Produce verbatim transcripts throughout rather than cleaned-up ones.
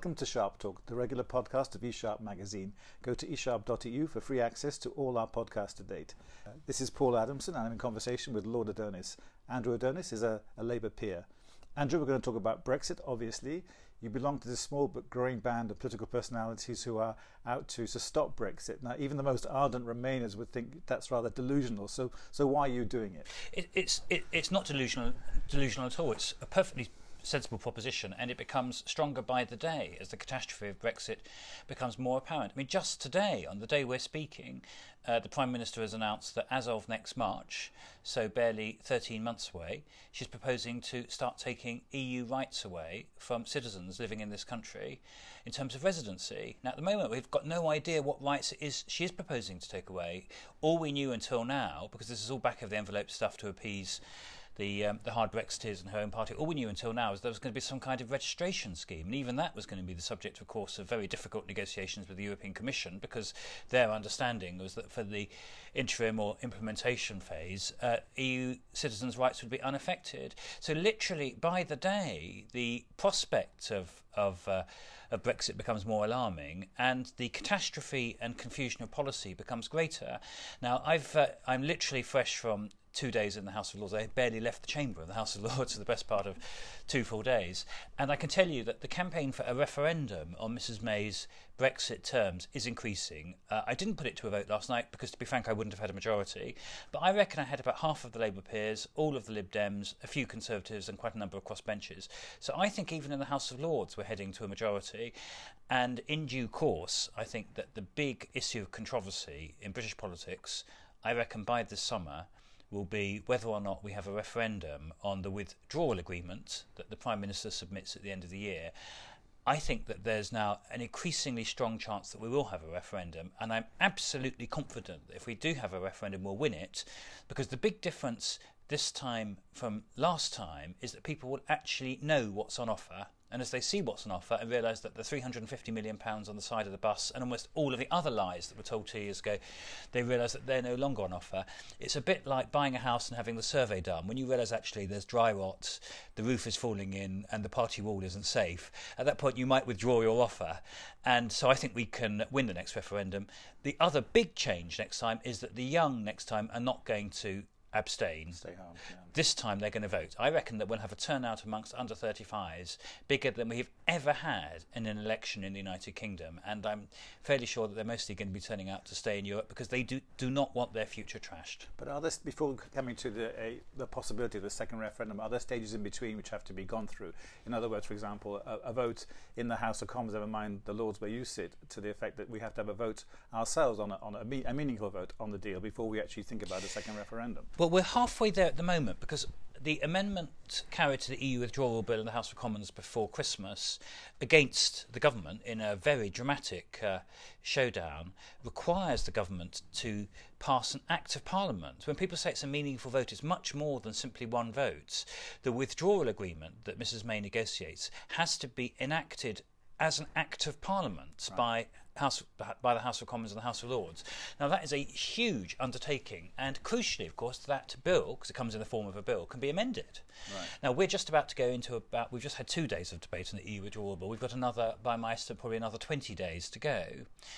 Welcome to Sharp Talk, the regular podcast of eSharp magazine. Go to e sharp dot e u for free access to all our podcasts to date. Uh, this is Paul Adamson, and I'm in conversation with Lord Adonis. Andrew Adonis is a, a Labour peer. Andrew, we're going to talk about Brexit, obviously. You belong to this small but growing band of political personalities who are out to, to stop Brexit. Now, even the most ardent Remainers would think that's rather delusional. So, so why are you doing it? it it's it, it's not delusional, delusional at all. It's a perfectly sensible proposition, and it becomes stronger by the day as the catastrophe of Brexit becomes more apparent. I mean, just today, on the day we're speaking, uh, the Prime Minister has announced that as of next March, so barely thirteen months away, she's proposing to start taking E U rights away from citizens living in this country in terms of residency. Now, at the moment, we've got no idea what rights it is she is proposing to take away. All we knew until now, because this is all back of the envelope stuff to appease the um, the hard Brexiteers and her own party, all we knew until now is there was going to be some kind of registration scheme, and even that was going to be the subject, of course, of very difficult negotiations with the European Commission, because their understanding was that for the interim or implementation phase, uh, E U citizens' rights would be unaffected. So literally, by the day, the prospect of of, uh, of Brexit becomes more alarming, and the catastrophe and confusion of policy becomes greater. Now, I've uh, I'm literally fresh from two days in the House of Lords. I barely left the chamber of the House of Lords for the best part of two full days. And I can tell you that the campaign for a referendum on Missus May's Brexit terms is increasing. Uh, I didn't put it to a vote last night because, to be frank, I wouldn't have had a majority. But I reckon I had about half of the Labour peers, all of the Lib Dems, a few Conservatives and quite a number of crossbenchers. So I think even in the House of Lords we're heading to a majority. And in due course, I think that the big issue of controversy in British politics, I reckon by this summer, will be whether or not we have a referendum on the withdrawal agreement that the Prime Minister submits at the end of the year. I think that there's now an increasingly strong chance that we will have a referendum, and I'm absolutely confident that if we do have a referendum, we'll win it, because the big difference this time from last time is that people will actually know what's on offer. And as they see what's on offer and realise that the three hundred fifty million pounds on the side of the bus and almost all of the other lies that were told two years ago, they realise that they're no longer on offer. It's a bit like buying a house and having the survey done. When you realise actually there's dry rot, the roof is falling in and the party wall isn't safe, at that point you might withdraw your offer. And so I think we can win the next referendum. The other big change next time is that the young next time are not going to abstain. Stay home. Yeah. This time they're going to vote. I reckon that we'll have a turnout amongst under thirty-fives bigger than we've ever had in an election in the United Kingdom, and I'm fairly sure that they're mostly going to be turning out to stay in Europe because they do do not want their future trashed. But are there, before coming to the a, the possibility of the second referendum, are there stages in between which have to be gone through? In other words, for example, a, a vote in the House of Commons, never mind the Lords where you sit, to the effect that we have to have a vote ourselves on a, on a, me, a meaningful vote on the deal before we actually think about a second referendum. Well, we're halfway there at the moment, because the amendment carried to the E U withdrawal bill in the House of Commons before Christmas against the government in a very dramatic uh, showdown requires the government to pass an Act of Parliament. When people say it's a meaningful vote, it's much more than simply one vote. The withdrawal agreement that Missus May negotiates has to be enacted as an Act of Parliament right. by House by the House of Commons and the House of Lords. Now that is a huge undertaking, and crucially, of course, that bill, because it comes in the form of a bill, can be amended. Right. Now we're just about to go into about. We've just had two days of debate on the E U withdrawal bill. We've got another, by my estimate, probably another twenty days to go.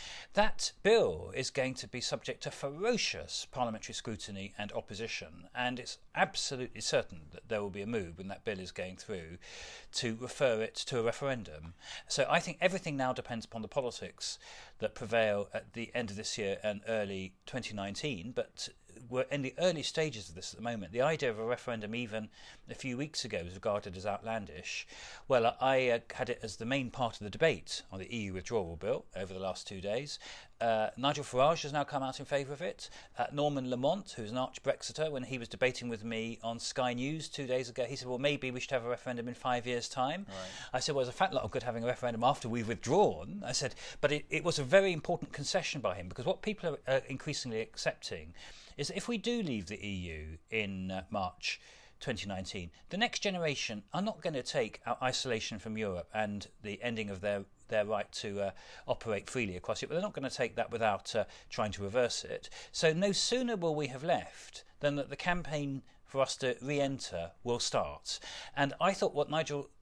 That bill is going to be subject to ferocious parliamentary scrutiny and opposition, and it's absolutely certain that there will be a move when that bill is going through to refer it to a referendum. So I think everything now depends upon the politics that prevail at the end of this year and early twenty nineteen, but we're in the early stages of this at the moment. The idea of a referendum even a few weeks ago was regarded as outlandish. Well, I uh, had it as the main part of the debate on the E U withdrawal bill over the last two days. Uh, Nigel Farage has now come out in favour of it. Uh, Norman Lamont, who's an arch-Brexiter, when he was debating with me on Sky News two days ago, he said, well, maybe we should have a referendum in five years' time. Right. I said, well, there's a fat lot of good having a referendum after we've withdrawn. I said, but it, it was a very important concession by him, because what people are uh, increasingly accepting is that if we do leave the E U in uh, March twenty nineteen, the next generation are not going to take our isolation from Europe and the ending of their their right to uh, operate freely across Europe. They're not going to take that without uh, trying to reverse it. So no sooner will we have left than that the campaign for us to re-enter will start. And I thought what Nigel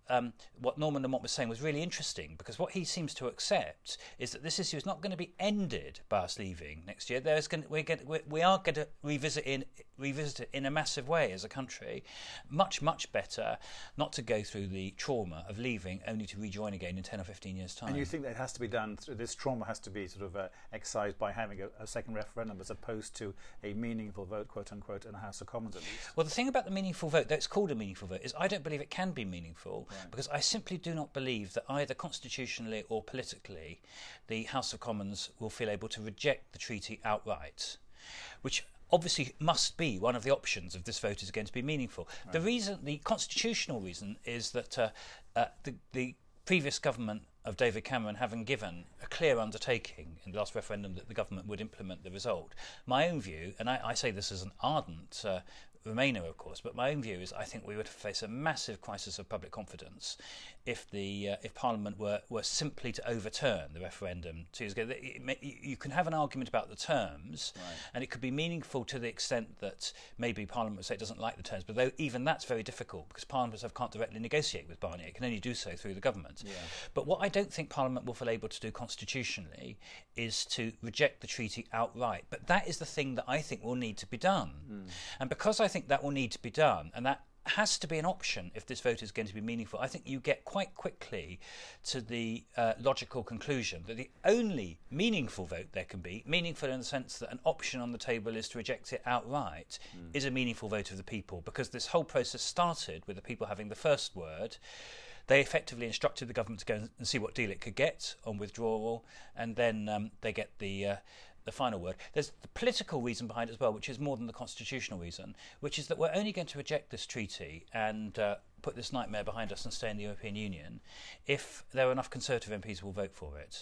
um, what Norman Lamont was saying was really interesting, because what he seems to accept is that this issue is not going to be ended by us leaving next year. There's going to, we're going to, we are going to revisit in revisit it in a massive way as a country. Much much better not to go through the trauma of leaving only to rejoin again in ten or fifteen years' time. And you think that it has to be done? Through, this trauma has to be sort of uh, excised by having a, a second referendum, as opposed to a meaningful vote, quote unquote, in the House of Commons at least. Well, the thing about the meaningful vote, that it's called a meaningful vote, is I don't believe it can be meaningful, right. because I simply do not believe that either constitutionally or politically the House of Commons will feel able to reject the treaty outright, which obviously must be one of the options if this vote is going to be meaningful. Right. The reason, the constitutional reason, is that uh, uh, the, the previous government of David Cameron, having given a clear undertaking in the last referendum that the government would implement the result, my own view, and I, I say this as an ardent uh, Remainer, of course, but my own view is I think we would face a massive crisis of public confidence if the uh, if Parliament were, were simply to overturn the referendum two years ago. You can have an argument about the terms, right. and it could be meaningful to the extent that maybe Parliament would say it doesn't like the terms, but though even that's very difficult because Parliament can't directly negotiate with Barnier. It can only do so through the government. Yeah. But what I don't think Parliament will feel able to do constitutionally is to reject the treaty outright. But that is the thing that I think will need to be done. Mm. And because I think that will need to be done, and that has to be an option if this vote is going to be meaningful, I think you get quite quickly to the uh, logical conclusion that the only meaningful vote there can be, meaningful in the sense that an option on the table is to reject it outright, mm. is a meaningful vote of the people, because this whole process started with the people having the first word. They effectively instructed the government to go and see what deal it could get on withdrawal, and then um, they get the uh, the final word. There's the political reason behind it as well, which is more than the constitutional reason, which is that we're only going to reject this treaty and uh, put this nightmare behind us and stay in the European Union if there are enough Conservative M Ps who will vote for it.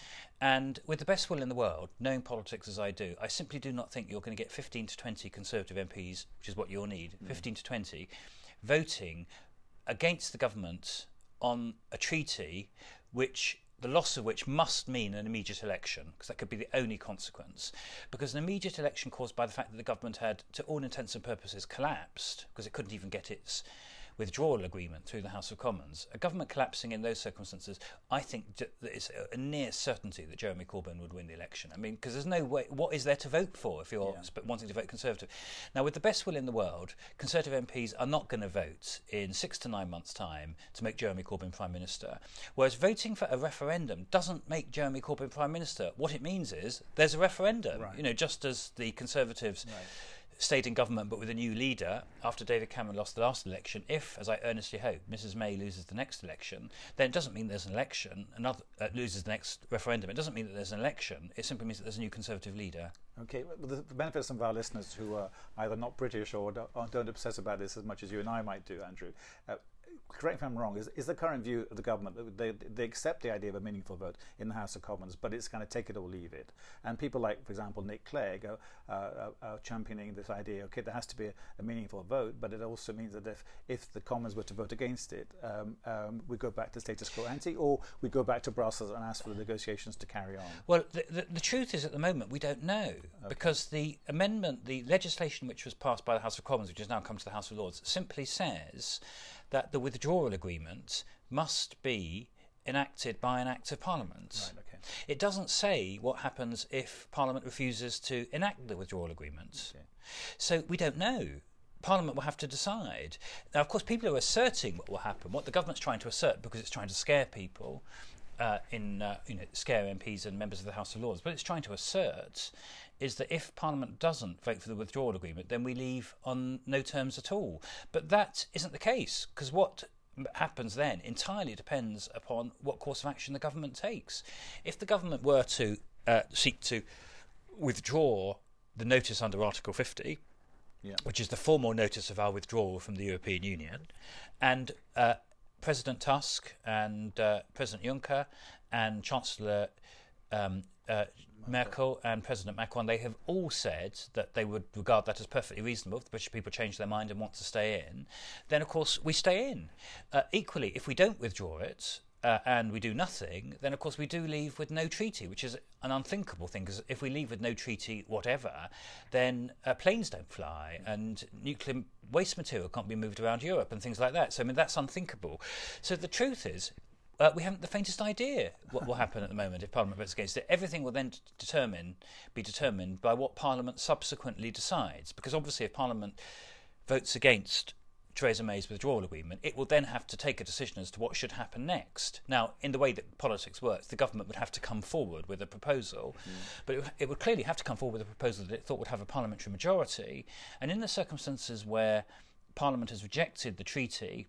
And with the best will in the world, knowing politics as I do, I simply do not think you're going to get fifteen to twenty Conservative M Ps, which is what you'll need, mm. fifteen to twenty, voting against the government on a treaty which the loss of which must mean an immediate election, because that could be the only consequence. Because an immediate election caused by the fact that the government had, to all intents and purposes, collapsed, because it couldn't even get its withdrawal agreement through the House of Commons. A government collapsing in those circumstances, I think that it's a near certainty that Jeremy Corbyn would win the election. I mean, because there's no way, what is there to vote for if you're yeah. wanting to vote Conservative? Now, with the best will in the world, Conservative M Ps are not going to vote in six to nine months' time to make Jeremy Corbyn Prime Minister, whereas voting for a referendum doesn't make Jeremy Corbyn Prime Minister. What it means is there's a referendum, right. you know, just as the Conservatives right. stayed in government but with a new leader after David Cameron lost the last election. If, as I earnestly hope, Missus May loses the next election, then it doesn't mean there's an election, another uh, loses the next referendum. It doesn't mean that there's an election. It simply means that there's a new Conservative leader. Okay, well, the, the benefit of some of our listeners who are either not British or don't, or don't obsess about this as much as you and I might do, Andrew, uh, correct me if I'm wrong, is, is the current view of the government that they, they accept the idea of a meaningful vote in the House of Commons, but it's kind of take it or leave it? And people like, for example, Nick Clegg are, uh, are championing this idea, okay, there has to be a, a meaningful vote, but it also means that if, if the Commons were to vote against it, um, um, we go back to status quo ante, or we go back to Brussels and ask for the negotiations to carry on? Well, the, the, the truth is at the moment we don't know, okay. because the amendment, the legislation which was passed by the House of Commons, which has now come to the House of Lords, simply says that the withdrawal agreement must be enacted by an Act of Parliament. Right, okay. It doesn't say what happens if Parliament refuses to enact the withdrawal agreement. Okay. So we don't know. Parliament will have to decide. Now, of course, people are asserting what will happen, what the government's trying to assert, because it's trying to scare people, uh, in uh, you know, scare M Ps and members of the House of Lords. But it's trying to assert is that if Parliament doesn't vote for the withdrawal agreement, then we leave on no terms at all. But that isn't the case, because what happens then entirely depends upon what course of action the government takes. If the government were to uh, seek to withdraw the notice under Article fifty, yeah. which is the formal notice of our withdrawal from the European Union, and uh, President Tusk and uh, President Juncker and Chancellor um, uh, Merkel and President Macron, they have all said that they would regard that as perfectly reasonable. If the British people change their mind and want to stay in, then of course we stay in. Uh, equally, if we don't withdraw it, uh, and we do nothing, then of course we do leave with no treaty, which is an unthinkable thing, because if we leave with no treaty whatever, then uh, planes don't fly and nuclear waste material can't be moved around Europe and things like that. So I mean, that's unthinkable. So the truth is, Uh, we haven't the faintest idea what will happen at the moment if Parliament votes against it. Everything will then d- determine, be determined by what Parliament subsequently decides. Because obviously if Parliament votes against Theresa May's withdrawal agreement, it will then have to take a decision as to what should happen next. Now, in the way that politics works, the government would have to come forward with a proposal, mm. but it, it would clearly have to come forward with a proposal that it thought would have a parliamentary majority. And in the circumstances where Parliament has rejected the treaty,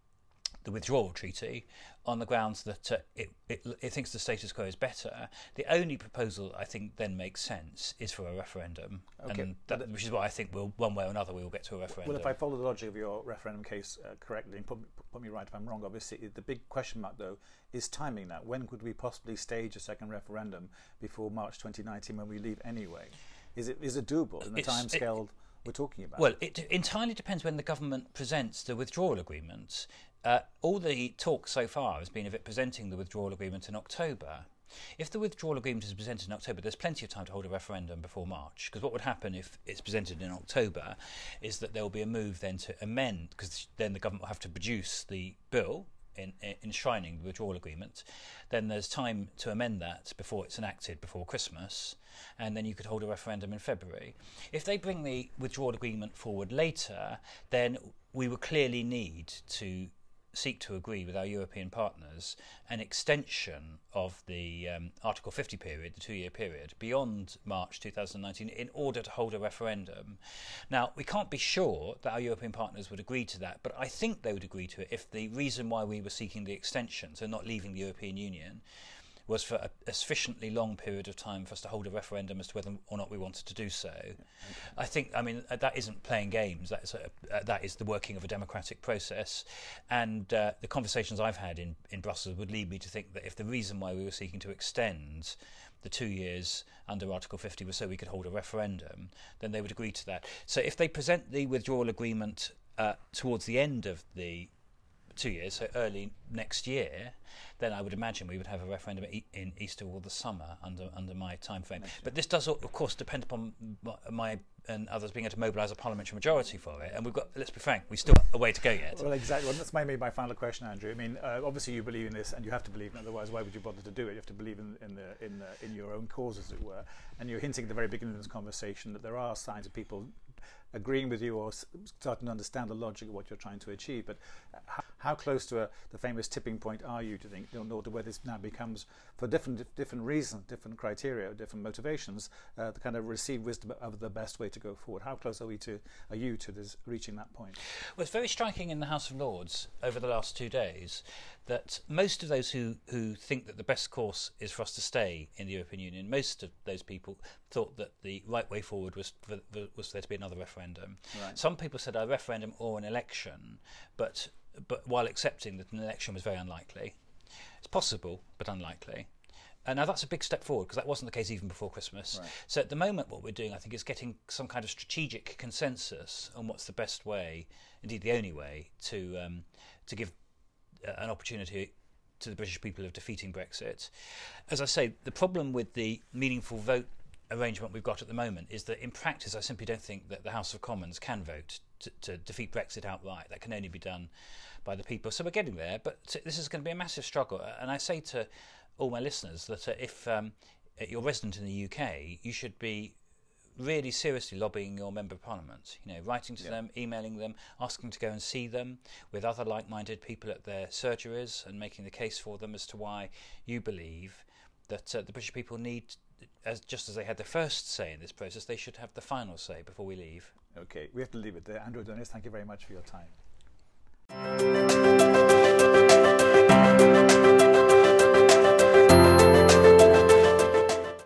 the withdrawal treaty, on the grounds that uh, it, it, it thinks the status quo is better, the only proposal I think then makes sense is for a referendum, okay. and that, which is why I think we'll, one way or another we will get to a referendum. Well, if I follow the logic of your referendum case uh, correctly, and put, put me right if I'm wrong, obviously the big question mark though is timing now. When could we possibly stage a second referendum before March twenty nineteen when we leave anyway? Is it is it doable in the time scale we're talking about? Well, it entirely depends when the government presents the withdrawal agreement. Uh, all the talk so far has been of it presenting the withdrawal agreement in October. If the withdrawal agreement is presented in October, there's plenty of time to hold a referendum before March, because what would happen if it's presented in October is that there will be a move then to amend, because then the government will have to produce the bill in, in enshrining the withdrawal agreement. Then there's time to amend that before it's enacted before Christmas, and then you could hold a referendum in February. If they bring the withdrawal agreement forward later, then we will clearly need to seek to agree with our European partners an extension of the um, Article fifty period, the two-year period, beyond March two thousand nineteen in order to hold a referendum. Now, we can't be sure that our European partners would agree to that, but I think they would agree to it if the reason why we were seeking the extension, so not leaving the European Union, was for a, a sufficiently long period of time for us to hold a referendum as to whether or not we wanted to do so. Okay. I think, I mean, that isn't playing games. That's a, uh, that is the working of a democratic process. And uh, the conversations I've had in, in Brussels would lead me to think that if the reason why we were seeking to extend the two years under Article fifty was so we could hold a referendum, then they would agree to that. So if they present the withdrawal agreement uh, towards the end of the two years, so early next year, then I would imagine we would have a referendum in Easter or the summer under under my time frame. But this does, of course, depend upon my and others being able to mobilise a parliamentary majority for it. And we've got, let's be frank, we've still got a way to go yet. Well, exactly. Well, that's maybe my final question, Andrew. I mean, uh, obviously you believe in this, and you have to believe in it, otherwise why would you bother to do it? You have to believe in in, the, in, the, in your own cause, as it were. And you're hinting at the very beginning of this conversation that there are signs of people agreeing with you or starting to understand the logic of what you're trying to achieve. But how, how close to a, the famous tipping point are you, to think, in order where this now becomes, for different different reasons, different criteria, different motivations, uh, the kind of received wisdom of the best way to go forward? How close are we to, are you to this, reaching that point? Well, it's very striking in the House of Lords over the last two days that most of those who, who think that the best course is for us to stay in the European Union, most of those people thought that the right way forward was for, was for there to be another referendum. Right. Some people said a referendum or an election, but but while accepting that an election was very unlikely. It's possible, but unlikely. And now that's a big step forward, because that wasn't the case even before Christmas. Right. So at the moment what we're doing, I think, is getting some kind of strategic consensus on what's the best way, indeed the only way, to um, to give uh, an opportunity to the British people of defeating Brexit. As I say, the problem with the meaningful vote arrangement we've got at the moment is that in practice I simply don't think that the House of Commons can vote to, to defeat Brexit outright. That can only be done by the people. So we're getting there, but this is going to be a massive struggle. And I say to all my listeners that uh, if um, you're resident in the U K, you should be really seriously lobbying your Member of Parliament, you know, writing to yeah. them, emailing them, asking to go and see them with other like-minded people at their surgeries and making the case for them as to why you believe that uh, the British people need, as just as they had the first say in this process, they should have the final say before we leave. Okay, we have to leave it there. Andrew Adonis, thank you very much for your time.